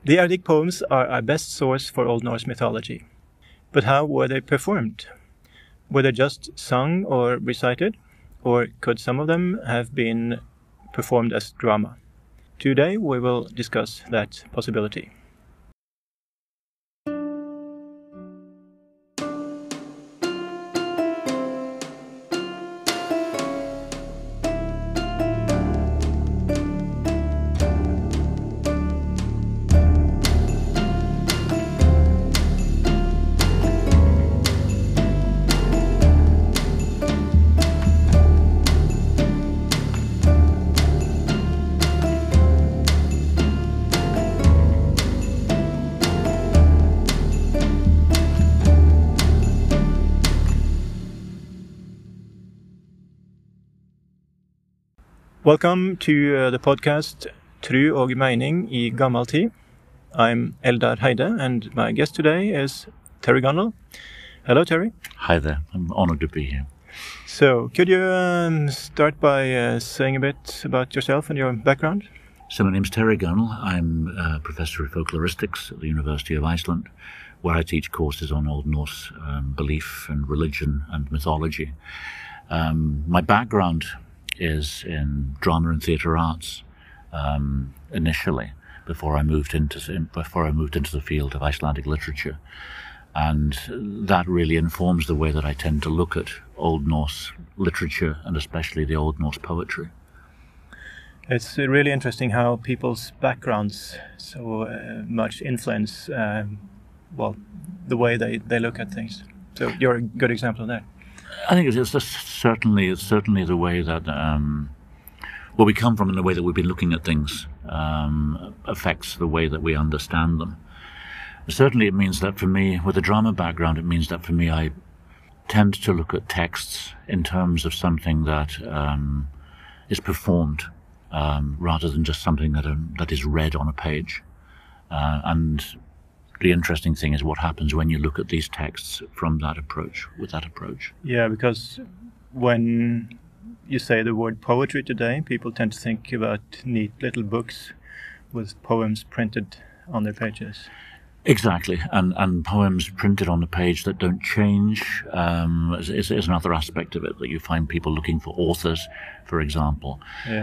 The Eddic poems are our best source for Old Norse mythology. But how were they performed? Were they just sung or recited? Or could some of them have been performed as drama? Today we will discuss that possibility. Welcome to the podcast Tru og Meining I Gammel Tid. I'm Eldar Heide, and my guest today is Terry Gunnell. Hello, Terry. Hi there. I'm honored to be here. So, could you start by saying a bit about yourself and your background? So my name's Terry Gunnell. I'm a professor of folkloristics at the University of Iceland, where I teach courses on Old Norse belief and religion and mythology. My background is in drama and theatre arts initially, before I moved into the field of Icelandic literature, and that really informs the way that I tend to look at Old Norse literature and especially the Old Norse poetry. It's really interesting how people's backgrounds so much influence the way they look at things. So you're a good example of that. I think it's certainly the way that where we come from and the way that we've been looking at things affects the way that we understand them. Certainly it means that for me, with a drama background, it means that for me I tend to look at texts in terms of something that is performed rather than just something that is read on a page. And the interesting thing is what happens when you look at these texts from that approach, with that approach. Yeah, because when you say the word poetry today, people tend to think about neat little books with poems printed on their pages. Exactly, and poems printed on the page that don't change is another aspect of it, that you find people looking for authors, for example,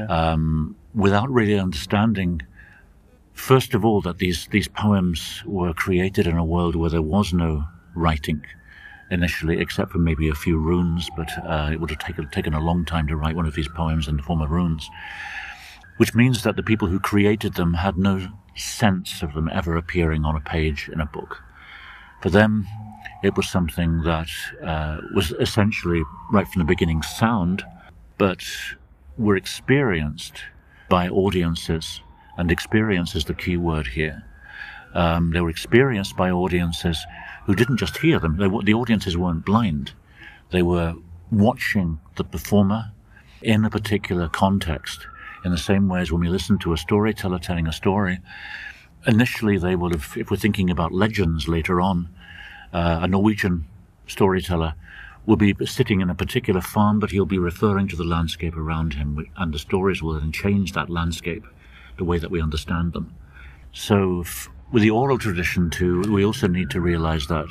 without really understanding, first of all, that these poems were created in a world where there was no writing initially, except for maybe a few runes, but it would have taken a long time to write one of these poems in the form of runes, which means that the people who created them had no sense of them ever appearing on a page in a book. For them, it was something that was essentially, right from the beginning, sound, but were experienced by audiences. And experience is the key word here. They were experienced by audiences who didn't just hear them. The audiences weren't blind. They were watching the performer in a particular context, in the same way as when we listen to a storyteller telling a story. Initially, they would have, if we're thinking about legends later on, a Norwegian storyteller will be sitting in a particular farm, but he'll be referring to the landscape around him, and the stories will then change that landscape, the way that we understand them. So with the oral tradition too, we also need to realize that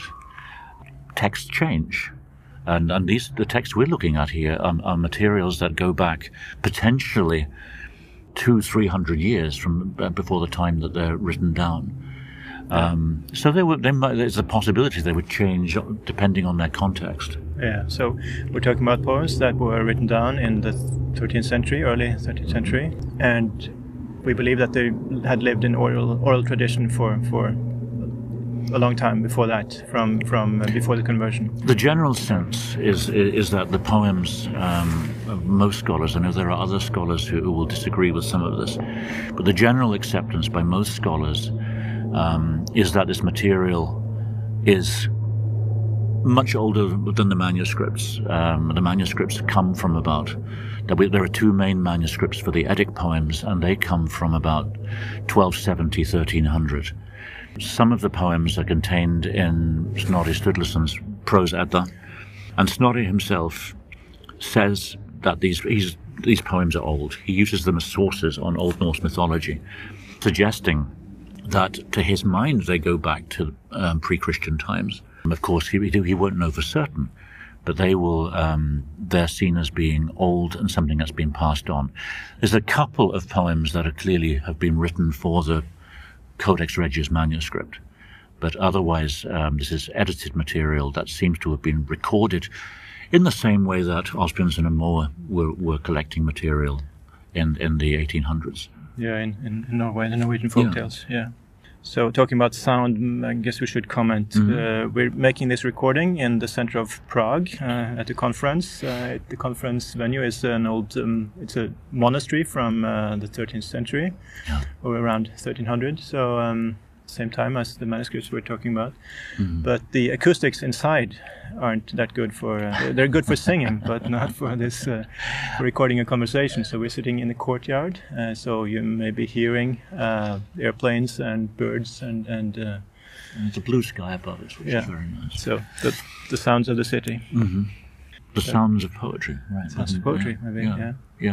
texts change. And the texts we're looking at here are materials that go back potentially 200-300 years from before the time that they're written down. So there's a possibility they would change depending on their context. Yeah, so we're talking about poems that were written down in the 13th century, early 13th century, and we believe that they had lived in oral tradition for a long time before that, from before the conversion. The general sense is that the poems of most scholars, I know there are other scholars who will disagree with some of this, but the general acceptance by most scholars is that this material is much older than the manuscripts. The manuscripts come from there are two main manuscripts for the Eddic poems, and they come from about 1270, 1300. Some of the poems are contained in Snorri Sturluson's Prose Edda, and Snorri himself says that these poems are old. He uses them as sources on Old Norse mythology, suggesting that to his mind they go back to pre-Christian times. Of course, he won't know for certain, but they're seen as being old and something that's been passed on. There's a couple of poems that clearly have been written for the Codex Regius manuscript, but otherwise this is edited material that seems to have been recorded in the same way that Asbjørnsen and Moe were collecting material in the 1800s. Yeah, in Norway, the Norwegian folktales, yeah. So talking about sound, I guess we should comment. We're making this recording in the center of Prague at the conference. The conference venue is an old, it's a monastery from the 13th century, or around 1300. So same time as the manuscripts we're talking about. But the acoustics inside aren't that good for, they're good for singing, but not for this, for recording a conversation. So we're sitting in the courtyard, so you may be hearing airplanes and birds and there's a blue sky above us, which is very nice. So the sounds of the city. The sounds of poetry, right? Sounds of poetry, maybe, yeah.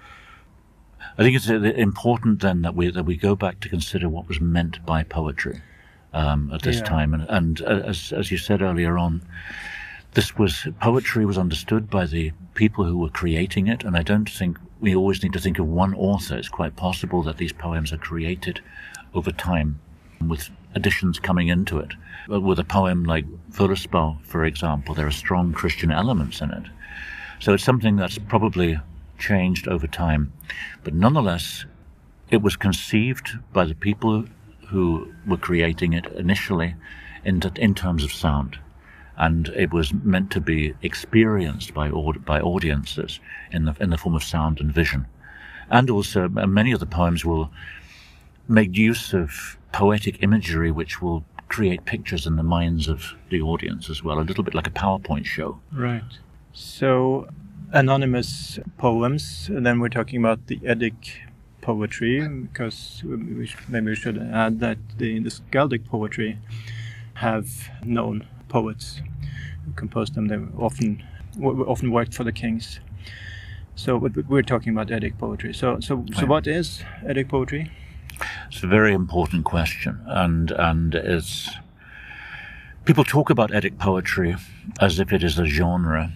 I think it's important then that we go back to consider what was meant by poetry at this time, and as you said earlier on, poetry was understood by the people who were creating it, and I don't think we always need to think of one author. It's quite possible that these poems are created over time, with additions coming into it. With a poem like Völuspá, for example, there are strong Christian elements in it, so it's something that's probably changed over time, but nonetheless it was conceived by the people who were creating it initially in terms of sound, and it was meant to be experienced by audiences in the form of sound and vision. And also many of the poems will make use of poetic imagery which will create pictures in the minds of the audience as well, a little bit like a PowerPoint show. Right. So anonymous poems, and then we're talking about the Eddic poetry, because maybe we should add that the Skaldic poetry have known poets who composed them. They often worked for the kings. So we're talking about Eddic poetry. So what is Eddic poetry? It's a very important question, and it's, people talk about Eddic poetry as if it is a genre,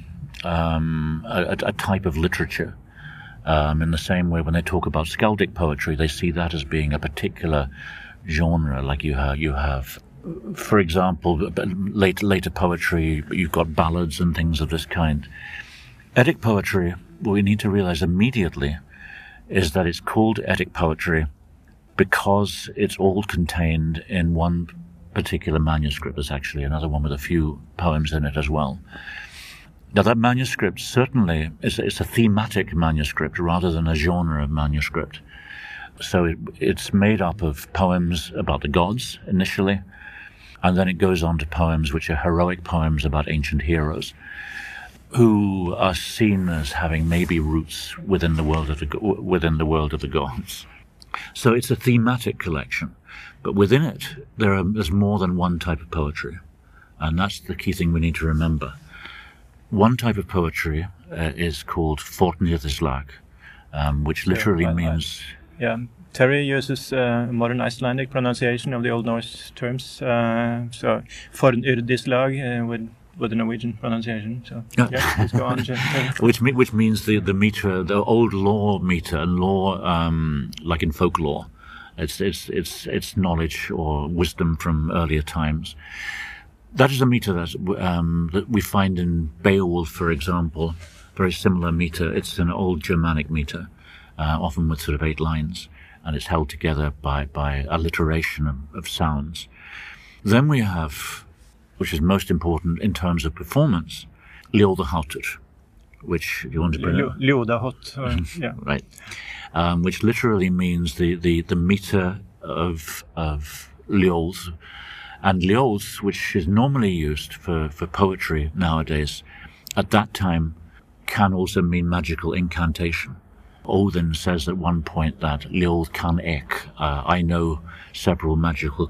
a type of literature. In the same way, when they talk about Skaldic poetry, they see that as being a particular genre. Like you have, for example, later poetry. You've got ballads and things of this kind. Eddic poetry, what we need to realize immediately is that it's called Eddic poetry because it's all contained in one particular manuscript. There's actually another one with a few poems in it as well. Now, that manuscript certainly is a thematic manuscript rather than a genre manuscript. So it's made up of poems about the gods initially, and then it goes on to poems which are heroic poems about ancient heroes who are seen as having maybe roots within the world of the gods. So it's a thematic collection, but within it there's more than one type of poetry, and that's the key thing we need to remember. One type of poetry is called Fornyrðislag, which literally means... Terry uses modern Icelandic pronunciation of the Old Norse terms, so Fornyrðislag with the Norwegian pronunciation. So please go on. which means the meter, the old law meter, and law like in folklore. It's knowledge or wisdom from earlier times. That is a meter that we find in Beowulf, for example. Very similar meter. It's an old Germanic meter, often with sort of 8 lines, and it's held together by alliteration of sounds. Then we have, which is most important in terms of performance, Ljóðaháttr, which you want to pronounce? Ljóðahátt, yeah. Right. Which literally means the meter of ljóð. And ljóð, which is normally used for poetry nowadays, at that time can also mean magical incantation. Odin says at one point that ljóð kann ek, I know several magical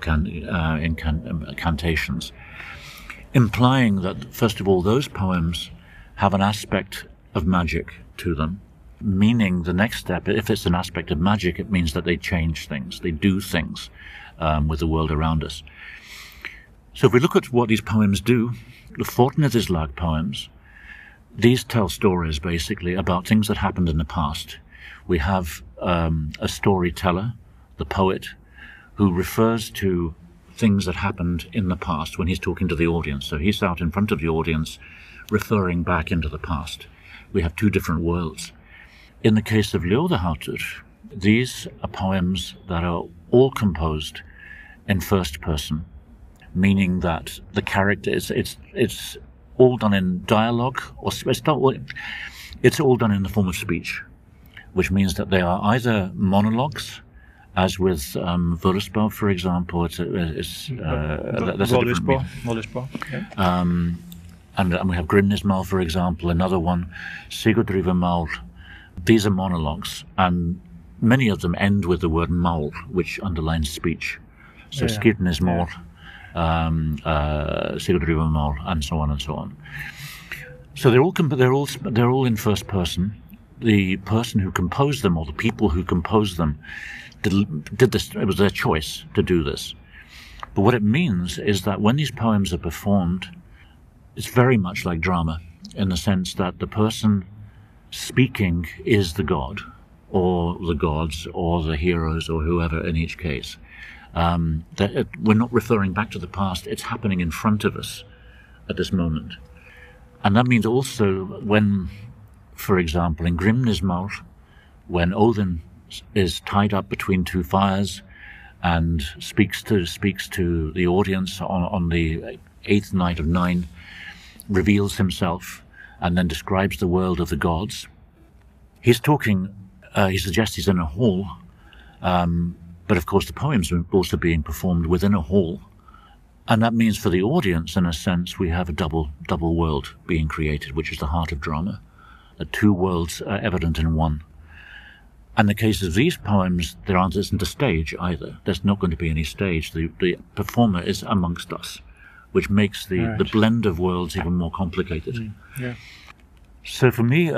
incantations, implying that, first of all, those poems have an aspect of magic to them, meaning the next step, if it's an aspect of magic, it means that they change things, they do things, with the world around us. So if we look at what these poems do, the Fortnedislag poems, these tell stories basically about things that happened in the past. We have a storyteller, the poet, who refers to things that happened in the past when he's talking to the audience. So he's out in front of the audience referring back into the past. We have two different worlds. In the case of Ljóðaháttr, these are poems that are all composed in first person, meaning that the character it's all done in dialogue, or it's all done in the form of speech, which means that they are either monologues, as with Völuspá, for example. That's a different Völuspá, yeah. And we have Grimnismál, for example, another one, Sigurdrífumál. These are monologues, and many of them end with the word mál, which underlines speech. So Skirnismál, Sigurdrífumál, and so on and so on. So they're all in first person. The person who composed them, or the people who composed them, did this. It was their choice to do this. But what it means is that when these poems are performed, it's very much like drama, in the sense that the person speaking is the god, or the gods, or the heroes, or whoever in each case. We're not referring back to the past, it's happening in front of us at this moment. And that means also when, for example, in Grimnismál, when Odin is tied up between two fires and speaks to the audience on the 8th night of 9, reveals himself, and then describes the world of the gods. He's talking, he suggests he's in a hall, but of course the poems are also being performed within a hall. And that means for the audience, in a sense, we have a double world being created, which is the heart of drama. The two worlds are evident in one. And in the case of these poems, there isn't a stage either. There's not going to be any stage. The performer is amongst us, which makes the blend of worlds even more complicated. Yeah. So for me,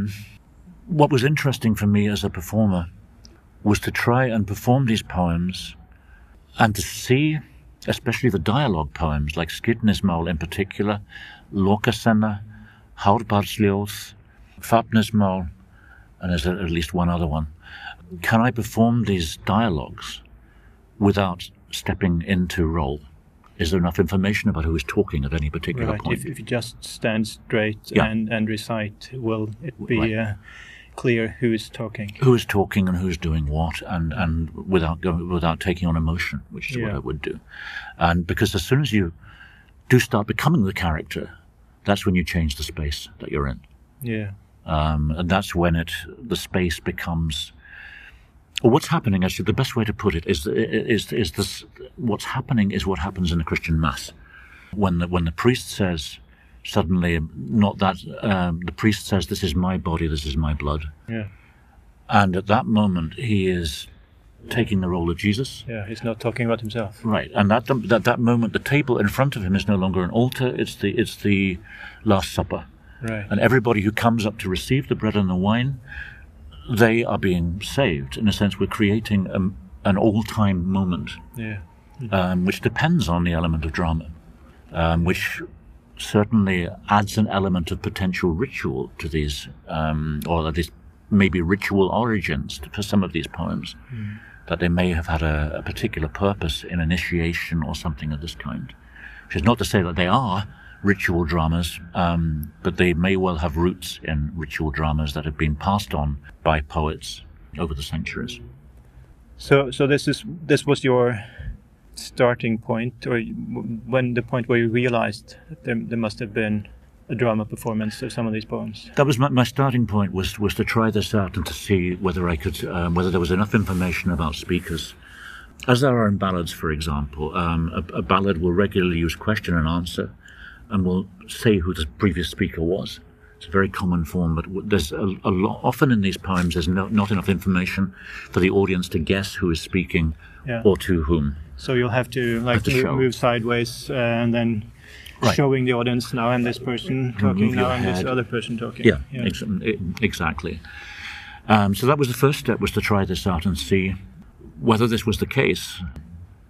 what was interesting for me as a performer was to try and perform these poems and to see, especially the dialogue poems, like Skirnismál in particular, Lokasenna, Hárbarðsljóð, Fáfnismál, and there's at least one other one. Can I perform these dialogues without stepping into role? Is there enough information about who is talking at any particular point? If you just stand straight and recite, will it be clear who is talking? Who is talking and who is doing what, and without taking on emotion, which is what I would do. And because as soon as you do start becoming the character, that's when you change the space that you're in. Yeah. And that's when the space becomes. Or what's happening, actually, the best way to put it is this: what's happening is what happens in a Christian Mass, when the priest says suddenly, not that the priest says, "This is my body, this is my blood," and at that moment he is taking the role of Jesus. Yeah, he's not talking about himself. Right, and that moment, the table in front of him is no longer an altar; it's the Last Supper. Right. And everybody who comes up to receive the bread and the wine, they are being saved. In a sense, we're creating an all-time moment, which depends on the element of drama, which certainly adds an element of potential ritual to these, or at least maybe ritual origins for some of these poems, that they may have had a particular purpose in initiation or something of this kind. Which is not to say that they are ritual dramas, but they may well have roots in ritual dramas that have been passed on by poets over the centuries. So this was your starting point, or when the point where you realized that there must have been a drama performance of some of these poems? That was my starting point. Was to try this out and to see whether I could, whether there was enough information about speakers. As there are in ballads, for example, a ballad will regularly use question and answer, and will say who the previous speaker was. It's a very common form, but there's a lot. Often in these poems, there's not enough information for the audience to guess who is speaking or to whom. So you'll have to move sideways and then showing the audience, now and this person talking, now and this other person talking. Yeah. Exactly. So that was the first step, was to try this out and see whether this was the case.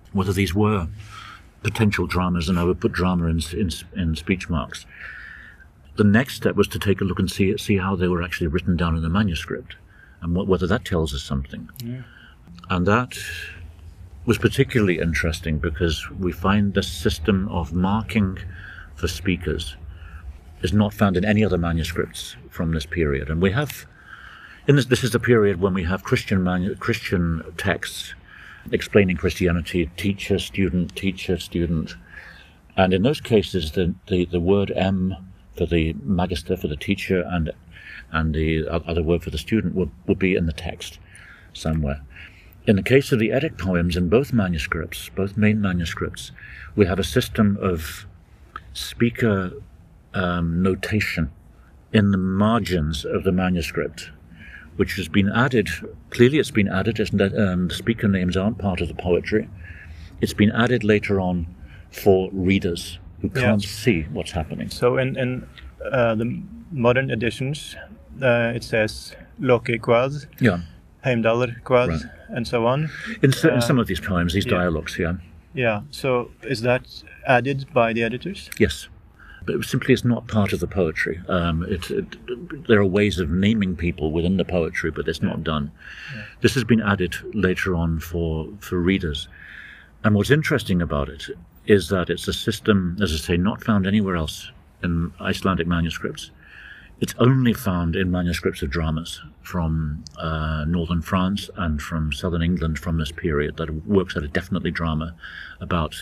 whether these were potential dramas, and I would put drama in speech marks. The next step was to take a look and see how they were actually written down in the manuscript, and whether that tells us something. Yeah. And that was particularly interesting because we find the system of marking for speakers is not found in any other manuscripts from this period. And we have, this is the period when we have Christian texts explaining Christianity, teacher, student. And in those cases, the word M for the magister, for the teacher, and the other word for the student would be in the text somewhere. In the case of the Eddic poems, in both manuscripts, both main manuscripts, we have a system of speaker notation in the margins of the manuscript, which has been added. Clearly it's been added, the speaker names aren't part of the poetry. It's been added later on for readers who can't see what's happening. So in the modern editions, it says Loki quad, Heimdallr quad, and so on. In some of these poems, these dialogues, Yeah, so is that added by the editors? Yes. But simply it's not part of the poetry. There are ways of naming people within the poetry, but it's not done. Yeah. This has been added later on for readers. And what's interesting about it is that it's a system, as I say, not found anywhere else in Icelandic manuscripts. It's only found in manuscripts of dramas from northern France and from southern England from this period that works out a definitely drama about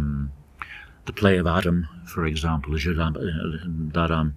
the play of Adam, for example, Daram,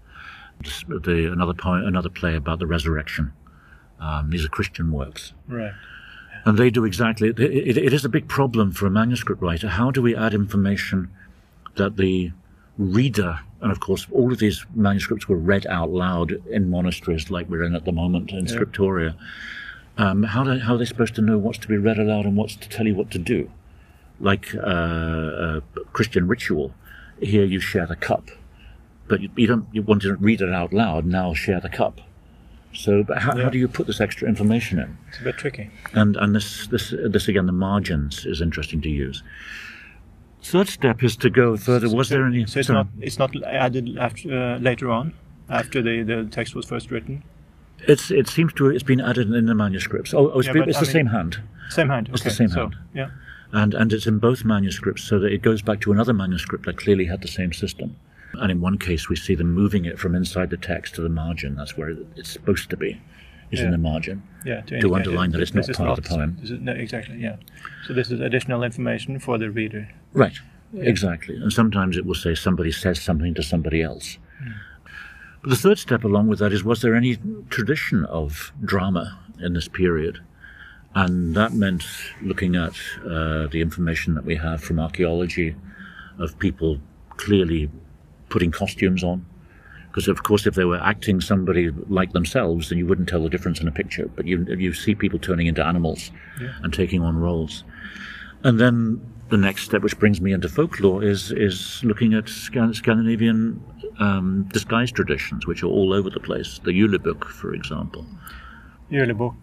another play about the resurrection. These are Christian works. Right. And they do exactly, it is a big problem for a manuscript writer. How do we add information that the reader, and of course all of these manuscripts were read out loud in monasteries like we're in at the moment in Scriptoria. How are they supposed to know what's to be read aloud and what's to tell you what to do? Like a Christian ritual, here you share the cup, but you want to read it out loud, now share the cup. So but how do you put this extra information in? It's a bit tricky. And this again, the margins is interesting to use. Third step is to go further. Was there any? So it's not added after later on, after the text was first written. It seems to it's been added in the manuscripts. It's the same hand. Same hand. It's the same hand. Yeah. And it's in both manuscripts, so that it goes back to another manuscript that clearly had the same system. And in one case, we see them moving it from inside the text to the margin. That's where it's supposed to be, is in the margin. Yeah, to underline that it's not part of the poem. Exactly, yeah. So this is additional information for the reader. Right, exactly. And sometimes it will say somebody says something to somebody else. But the third step along with that is, was there any tradition of drama in this period? And that meant looking at the information that we have from archaeology of people clearly putting costumes on. Because, of course, if they were acting somebody like themselves, then you wouldn't tell the difference in a picture. But you see people turning into animals and taking on roles. And then the next step, which brings me into folklore, is looking at Scandinavian disguise traditions, which are all over the place. The Julebuk, for example. Julebuk,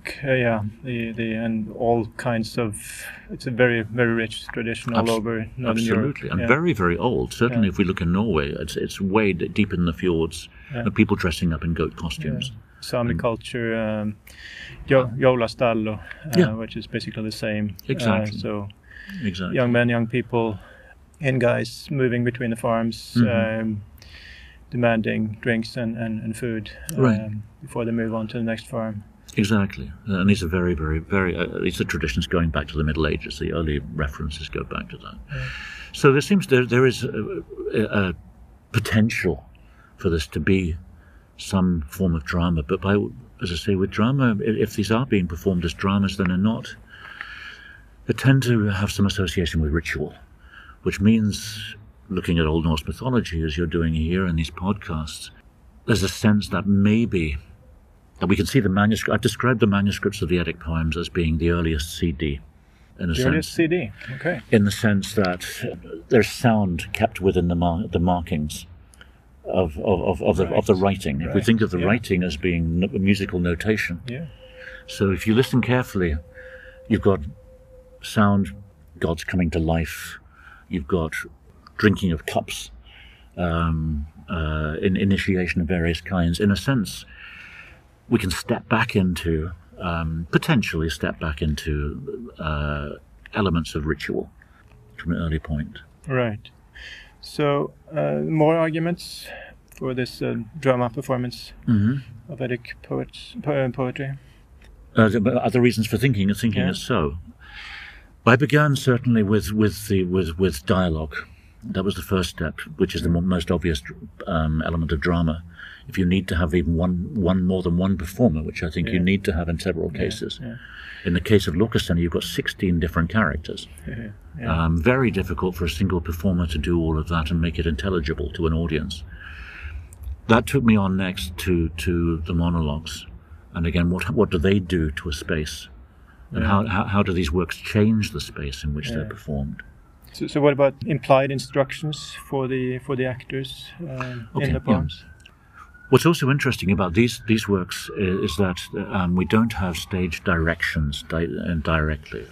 and all kinds of. It's a very, very rich tradition all over Northern Europe. Absolutely, and very, very old. Certainly, if we look in Norway, it's way deep in the fjords. And people dressing up in goat costumes. Sami culture, Jólastallo, which is basically the same. Exactly. Exactly. Young men, young people, and guys moving between the farms, demanding drinks and food before they move on to the next farm. Exactly, and these are very, very, very. These are traditions going back to the Middle Ages. The early references go back to that. So there is a potential for this to be some form of drama. But as I say, with drama, if these are being performed as dramas, then they're not. They tend to have some association with ritual, which means, looking at Old Norse mythology as you're doing here in these podcasts, there's a sense that maybe. And we can see the manuscript. I've described the manuscripts of the Eddic poems as being the earliest CD, in a sense. Earliest CD, okay. In the sense that there's sound kept within the markings of the writing. If we think of the writing as being musical notation, so if you listen carefully, you've got sound gods coming to life. You've got drinking of cups, in initiation of various kinds. In a sense, we can potentially step back into elements of ritual from an early point. Right. So, more arguments for this drama performance of Vedic poetry? Other reasons for thinking it so. I began certainly with dialogue. That was the first step, which is the most obvious element of drama. If you need to have even one more than one performer, which I think you need to have in several cases. Yeah. In the case of Lokasenna, you've got 16 different characters. Very difficult for a single performer to do all of that and make it intelligible to an audience. That took me on next to the monologues. And again, what do they do to a space? And how do these works change the space in which they're performed? So what about implied instructions for the actors in the poems? What's also interesting about these works is that we don't have stage directions directly,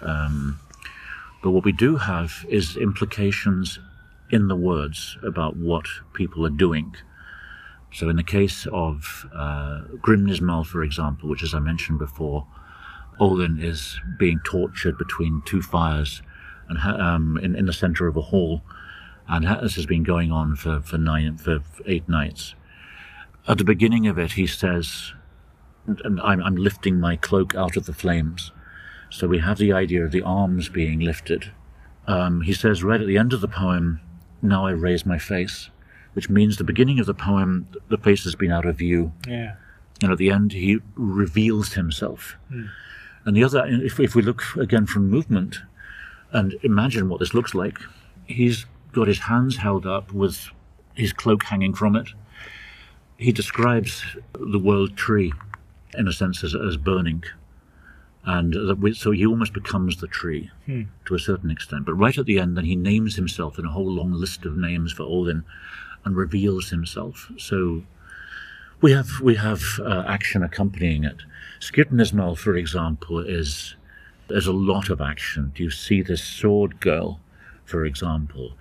but what we do have is implications in the words about what people are doing. So in the case of Grimnismal, for example, which, as I mentioned before, Odin is being tortured between two fires and in the center of a hall, and this has been going on for 8 nights. At the beginning of it, he says, and I'm lifting my cloak out of the flames. So we have the idea of the arms being lifted. He says right at the end of the poem, now I raise my face, which means the beginning of the poem, the face has been out of view. Yeah. And at the end, he reveals himself. And the other, if we look again from movement and imagine what this looks like, he's got his hands held up with his cloak hanging from it. He describes the world tree, in a sense, as burning. And so he almost becomes the tree to a certain extent. But right at the end, then he names himself in a whole long list of names for Odin and reveals himself. So we have action accompanying it. Skirnismal, for example, there's a lot of action. You see this sword girl, for example.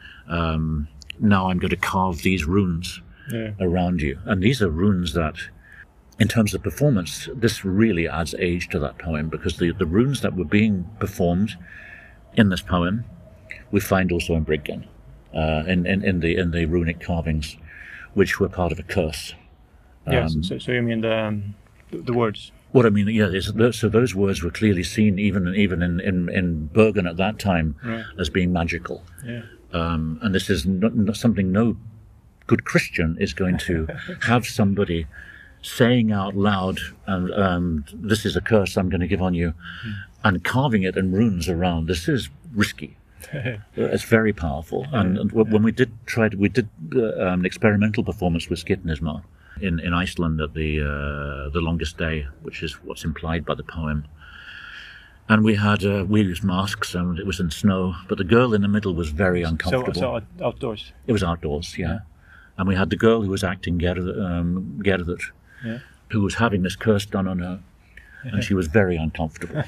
Now I'm going to carve these runes around you. And these are runes that, in terms of performance, this really adds age to that poem, because the runes that were being performed in this poem, we find also in Briggen, in the runic carvings, which were part of a curse. Yes, so you mean the words? What I mean, so those words were clearly seen even in Bergen at that time as being magical. Yeah. And this is not something no good Christian is going to have somebody saying out loud, this is a curse I'm going to give on you, and carving it in runes around. This is risky. It's very powerful. And when we did an experimental performance with Skirnismal in Iceland at the longest day, which is what's implied by the poem. And we used masks, and it was in snow, but the girl in the middle was very uncomfortable. So outdoors? It was outdoors, yeah. And we had the girl who was acting Gerður, who was having this curse done on her, and she was very uncomfortable.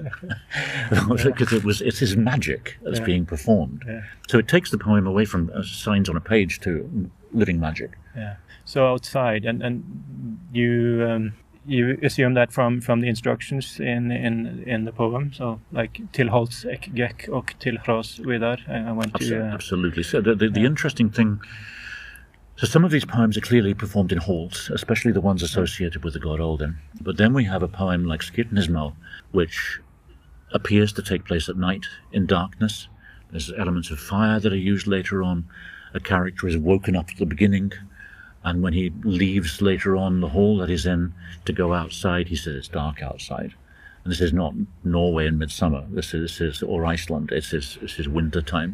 Because it's his magic that's being performed. Yeah. So it takes the poem away from signs on a page to living magic. Yeah. So outside, and you assume that from the instructions in the poem, so like till holds ek gekk och till hras vidar. I went to absolutely. So the interesting thing. So some of these poems are clearly performed in halls, especially the ones associated with the god Odin. But then we have a poem like Skirnismal, which appears to take place at night in darkness. There's elements of fire that are used later on. A character is woken up at the beginning, and when he leaves later on the hall that he's in to go outside, he says it's dark outside. And this is not Norway in midsummer. This is or Iceland. This is winter time.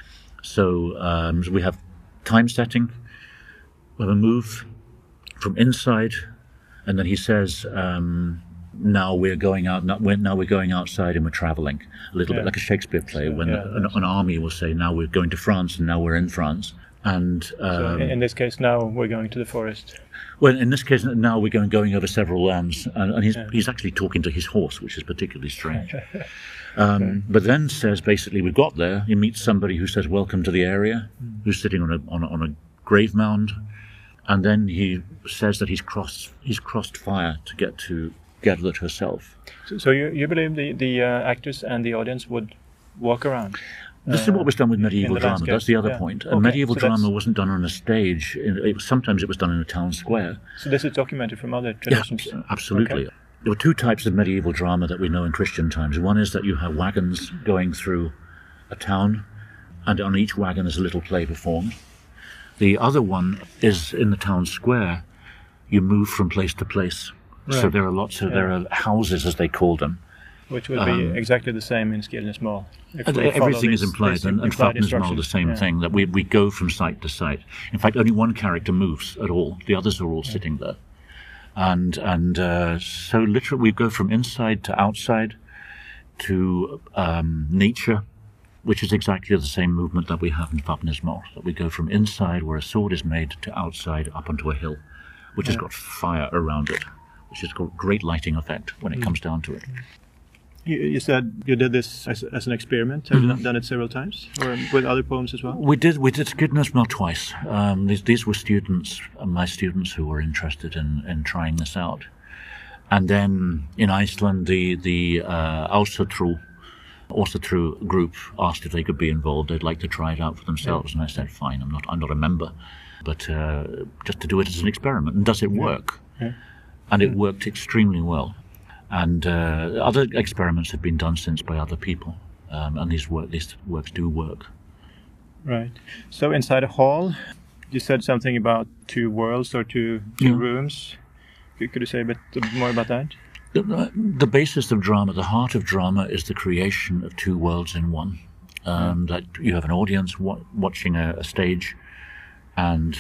So we have time setting. We have a move from inside, and then he says, now we're going out. Now we're going outside, and we're traveling. A little bit like a Shakespeare play, when an army will say, now we're going to France, and now we're in France. And so in this case, now we're going to the forest. Well, in this case, now we're going over several lands, and he's actually talking to his horse, which is particularly strange. But then says basically, we got there. He meets somebody who says, "Welcome to the area," who's sitting on a grave mound, and then he says that he's crossed fire to get to Gerdlut herself. So you believe the actors and the audience would walk around? This is what was done with medieval drama. landscape. That's the other point. Okay. Medieval drama wasn't done on a stage. Sometimes it was done in a town square. So this is documented from other traditions? Yeah, absolutely. Okay. There were two types of medieval drama that we know in Christian times. One is that you have wagons going through a town, and on each wagon is a little play performed. The other one is in the town square. You move from place to place. Right. So there are there are houses, as they call them. Which would be exactly the same in Skirnesmal. Everything is implied, and Fafnismal the same thing, that we go from site to site. In fact, only one character moves at all. The others are all sitting there. And so literally we go from inside to outside to nature, which is exactly the same movement that we have in Fafnismal, that we go from inside where a sword is made to outside up onto a hill, which has got fire around it, which has got great lighting effect when it comes down to it. You said you did this as an experiment. Have you done it several times, or with other poems as well? We did Skirnesmal twice. These were students, my students, who were interested in trying this out. And then in Iceland, the Ásatrú group asked if they could be involved. They'd like to try it out for themselves, and I said, fine. I'm not a member, but just to do it as an experiment. And does it work? Yeah. And it worked extremely well. And other experiments have been done since by other people, and these works do work. Right. So inside a hall, you said something about two worlds or two rooms. Could you say a bit more about that? The basis of drama, the heart of drama, is the creation of two worlds in one. That you have an audience watching a stage, and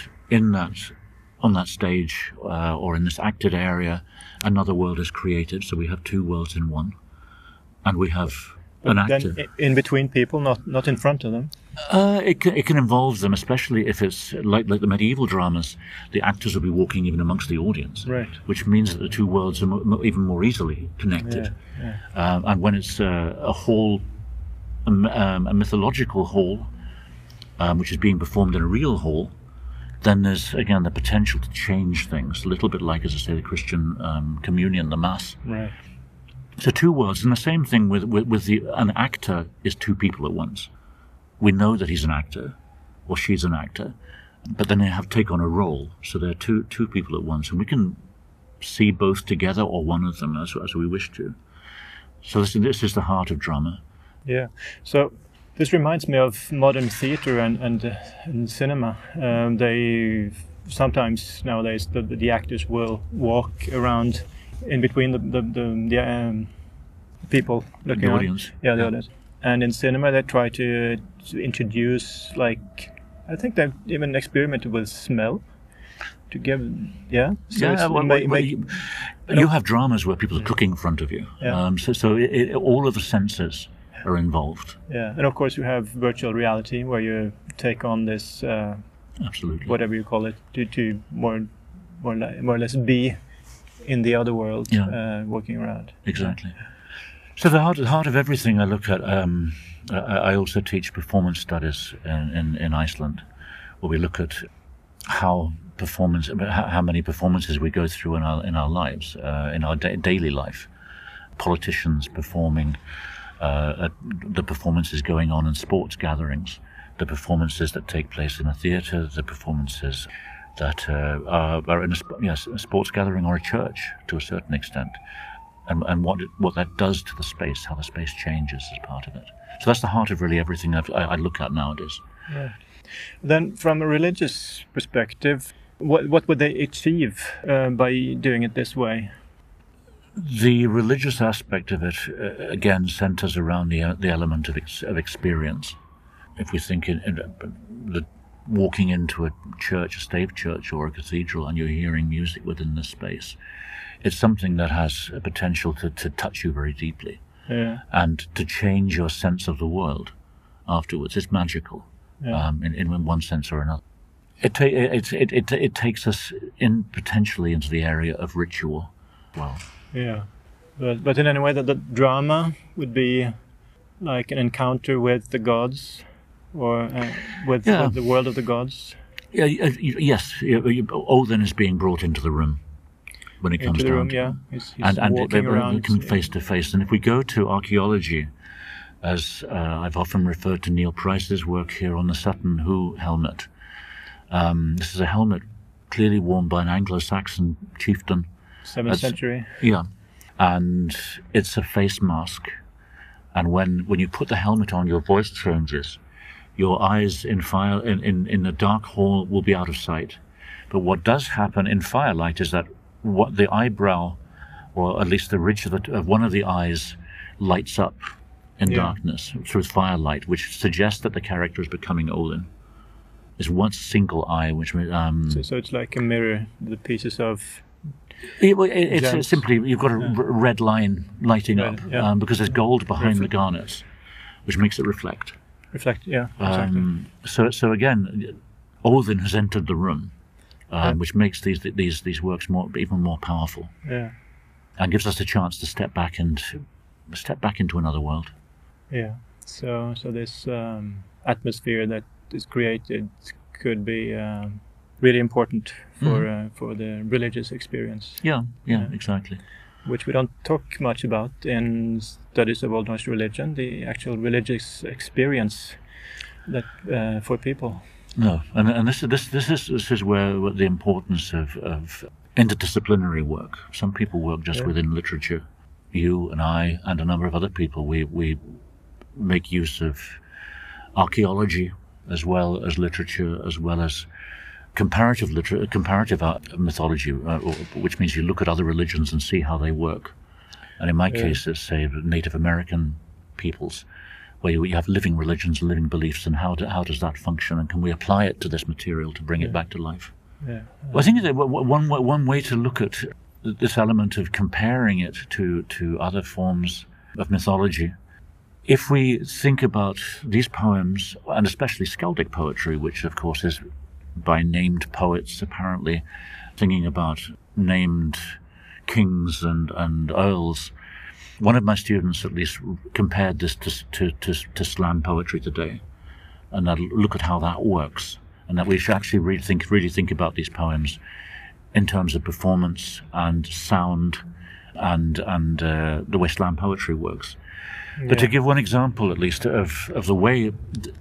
on that stage or in this acted area, another world is created. So we have two worlds in one, and we have an actor. Then in between people, not in front of them. It can involve them, especially if it's like the medieval dramas. The actors will be walking even amongst the audience, right? Which means that the two worlds are even more easily connected. Yeah. And when it's a hall, a mythological hall, which is being performed in a real hall, then there's, again, the potential to change things, a little bit like, as I say, the Christian communion, the Mass. Right. So two worlds, and the same thing with an actor is two people at once. We know that he's an actor, or she's an actor, but then they have to take on a role, so they're two people at once, and we can see both together or one of them as we wish to. So this is the heart of drama. Yeah. So this reminds me of modern theatre and cinema. They sometimes nowadays the actors will walk around in between the people looking the audience. The audience. And in cinema they try to introduce, like, I think they've even experimented with smell to give you have dramas where people are cooking in front of you. So all of the senses are involved. Yeah, and of course you have virtual reality where you take on this, absolutely, whatever you call it, to more or less be in the other world, walking around. Exactly. So the heart of everything I look at. I also teach performance studies in Iceland, where we look at how many performances we go through in our lives, in our daily life. Politicians performing. The performances going on in sports gatherings, the performances that take place in a theatre, the performances that are in a sports gathering or a church to a certain extent, and what that does to the space, how the space changes as part of it. So that's the heart of really everything I look at nowadays. Yeah. Then, from a religious perspective, what would they achieve by doing it this way? The religious aspect of it, again, centers around the element of experience. If we think in walking into a church, a stave church or a cathedral, and you're hearing music within the space, it's something that has a potential to touch you very deeply, and to change your sense of the world afterwards. It's magical, in one sense or another. It takes us in potentially into the area of ritual. Well, yeah, but in any way that the drama would be like an encounter with the gods, or with the world of the gods. Yeah, yes. Odin is being brought into the room when it comes down to yeah. He's and walking around, come face to face. And if we go to archaeology, as I've often referred to Neil Price's work here on the Sutton Hoo helmet. This is a helmet clearly worn by an Anglo-Saxon chieftain. 7th century. Yeah, and it's a face mask. And when you put the helmet on, your voice changes. Your eyes in the dark hall will be out of sight. But what does happen in firelight is that what the eyebrow, or at least the ridge of one of the eyes, lights up in darkness through firelight, which suggests that the character is becoming Odin. It's one single eye, which so it's like a mirror. The pieces of it's simply you've got a red line lighting up because there's gold behind the garnets, which makes it reflect. Yeah, exactly. So again, Odin has entered the room, which makes these works even more powerful. Yeah, and gives us a chance to step back into another world. Yeah. So this atmosphere that is created could be really important for the religious experience. Yeah, exactly. Which we don't talk much about in studies of Old Norse religion, the actual religious experience that for people. No, and this is where the importance of interdisciplinary work. Some people work just within literature. You and I and a number of other people, we make use of archaeology as well as literature, as well as comparative mythology, which means you look at other religions and see how they work. And in my case, it's, say, Native American peoples, where you have living religions, living beliefs, and how does that function, and can we apply it to this material to bring it back to life? Yeah. Well, I think that one way to look at this element of comparing it to other forms of mythology, if we think about these poems, and especially skaldic poetry, which of course is by named poets apparently singing about named kings and earls. One of my students at least compared this to slam poetry today, and that look at how that works, and that we should actually really think about these poems in terms of performance and sound and the way slam poetry works. Yeah. But to give one example at least of the way,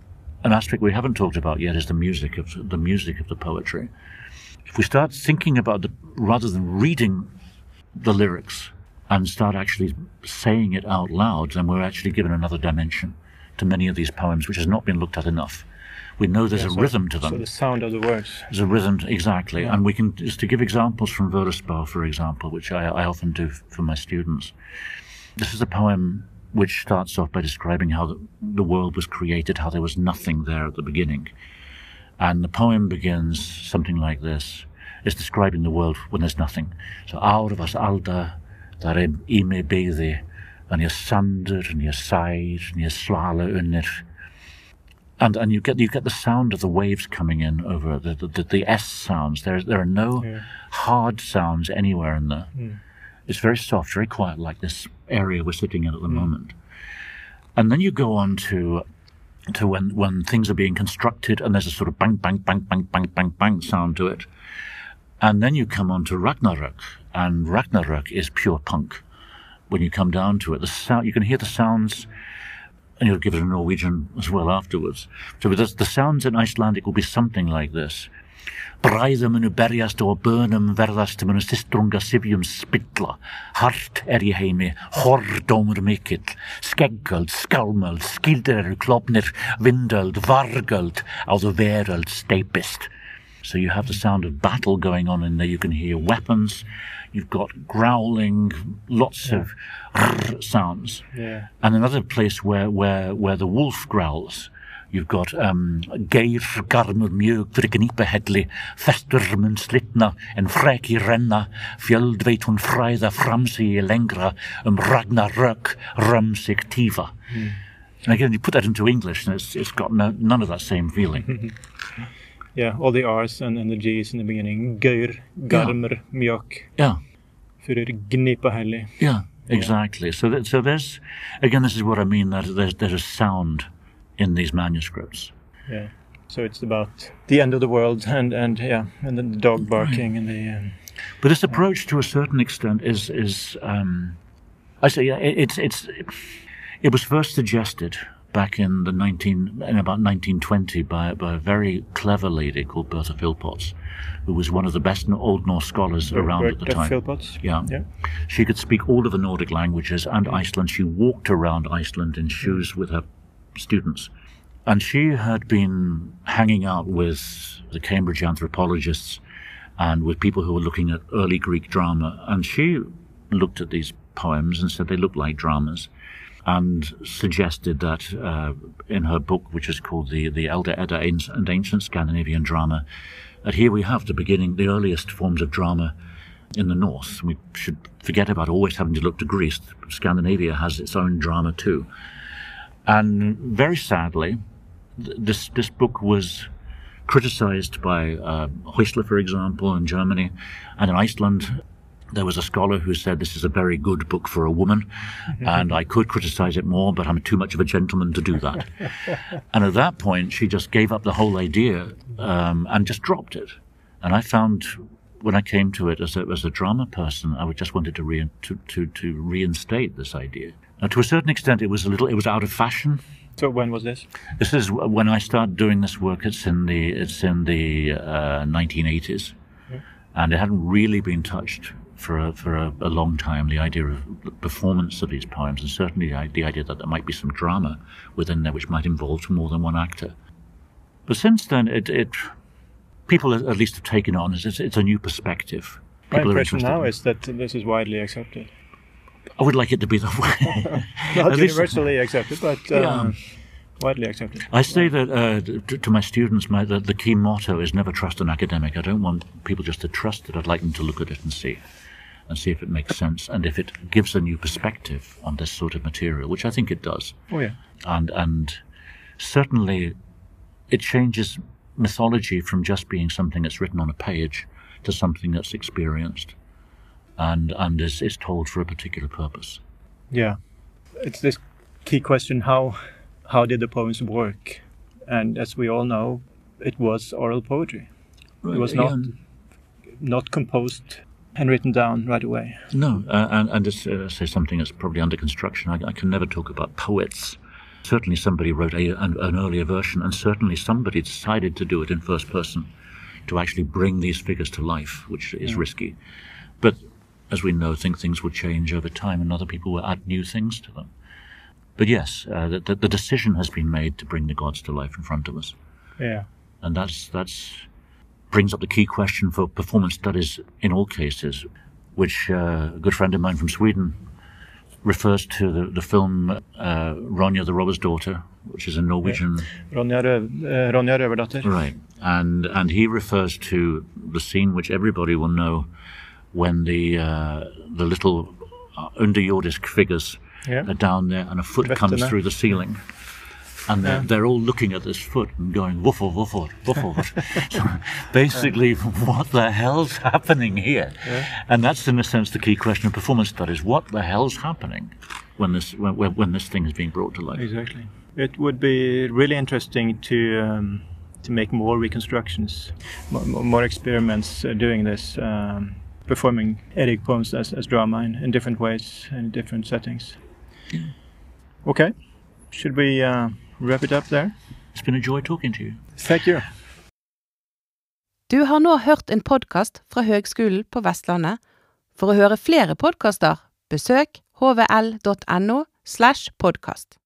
an aspect we haven't talked about yet is the music of the poetry. If we start thinking about rather than reading the lyrics and start actually saying it out loud, then we're actually given another dimension to many of these poems, which has not been looked at enough. We know there's a rhythm to them. So the sound of the words. There's a rhythm, exactly. Yeah. And we can, just to give examples from Völuspá, for example, which I often do for my students. This is a poem which starts off by describing how the world was created, how there was nothing there at the beginning. And the poem begins something like this. It's describing the world when there's nothing. So, Aur was alda, daar ime beði, and your sander, and your side, and your swala unir. And you get the sound of the waves coming in over the S sounds. There are no hard sounds anywhere in there. Mm. It's very soft, very quiet, like this area we're sitting in at the moment. And then you go on to when things are being constructed, and there's a sort of bang, bang, bang, bang, bang, bang, bang sound to it. And then you come on to Ragnarök, and Ragnarök is pure punk. When you come down to it, the sound, you can hear the sounds, and you'll give it a Norwegian as well afterwards. So the sounds in Icelandic will be something like this. Bræðum munu berjast og bönum verðast munu systrunga sifjum spilla. Hart í heimi, hordómur mikill. Skeggöld, skálmöld, skildir eru klofnir, vindöld, vargöld, á the veröld steypist. So you have the sound of battle going on in there. You can hear weapons. You've got growling, lots of sounds. Yeah. And another place where the wolf growls, you've got geir garmur mjög fyrir gnípahelli, festur mun slitna, en freki renna, fjöld veit hún fræða framsigi lengra, Ragnarök sig tífa. And again, you put that into English, and it's got none of that same feeling. Yeah, all the R's and the G's in the beginning. Gaur, garmer, mjok. Yeah. Fyrir gnipa hellig. Yeah, exactly. So there's, again, this is what I mean, that there's a sound in these manuscripts. Yeah. So it's about the end of the world and then the dog barking and the... But this approach, to a certain extent, is I say, yeah, it was first suggested back in about 1920 by a very clever lady called Bertha Philpotts, who was one of the best Old Norse scholars around at the time. Philpotts? Yeah. She could speak all of the Nordic languages and Iceland. She walked around Iceland in shoes with her students. And she had been hanging out with the Cambridge anthropologists and with people who were looking at early Greek drama. And she looked at these poems and said they looked like dramas, and suggested that in her book, which is called the Elder Edda and Ancient Scandinavian Drama, that here we have the earliest forms of drama in the North. We should forget about always having to look to Greece. Scandinavia has its own drama too. And very sadly, this book was criticized by Häusler, for example, in Germany, and in Iceland. There was a scholar who said this is a very good book for a woman, and I could criticize it more, but I'm too much of a gentleman to do that. And at that point, she just gave up the whole idea and just dropped it. And I found, when I came to it as a drama person, I just wanted to reinstate this idea. Now, to a certain extent, it was out of fashion. So when was this? This is when I started doing this work. It's in the 1980s, and it hadn't really been touched for a long time, the idea of the performance of these poems, and certainly the idea that there might be some drama within there which might involve more than one actor. But since then, people at least have taken on as it's a new perspective. My impression now is that this is widely accepted. I would like it to be that way. Not universally accepted, but widely accepted. I say that to my students, the key motto is never trust an academic. I don't want people just to trust it. I'd like them to look at it and see if it makes sense, and if it gives a new perspective on this sort of material, which I think it does. Oh, yeah. And certainly it changes mythology from just being something that's written on a page to something that's experienced and is told for a particular purpose. Yeah. It's this key question, how did the poems work? And as we all know, it was oral poetry. It was not composed and written down right away. No, and just say something that's probably under construction. I can never talk about poets. Certainly somebody wrote an earlier version, and certainly somebody decided to do it in first person, to actually bring these figures to life, which is risky. But as we know, things will change over time, and other people will add new things to them. But yes, the decision has been made to bring the gods to life in front of us. Yeah. And that's brings up the key question for performance studies in all cases, which a good friend of mine from Sweden refers to the film Ronja the Robber's Daughter, which is a Norwegian... Ronja Røverdatter. Right. And he refers to the scene which everybody will know when the little underjordisk figures are down there and a foot comes through the ceiling. And they're all looking at this foot and going, woof, woof, woof, woof. So basically, what the hell's happening here? Yeah. And that's, in a sense, the key question of performance studies. What the hell's happening when this thing is being brought to life? Exactly. It would be really interesting to make more reconstructions, more experiments doing this, performing Erik poems as drama in different ways and in different settings. Yeah. Okay. Should we wrap it up there? It's been a joy talking to you. Thank you. Du har nå hørt en podcast fra Høgskolen på Vestlandet. For å høre flere podcaster, besøk hvl.no/podcast.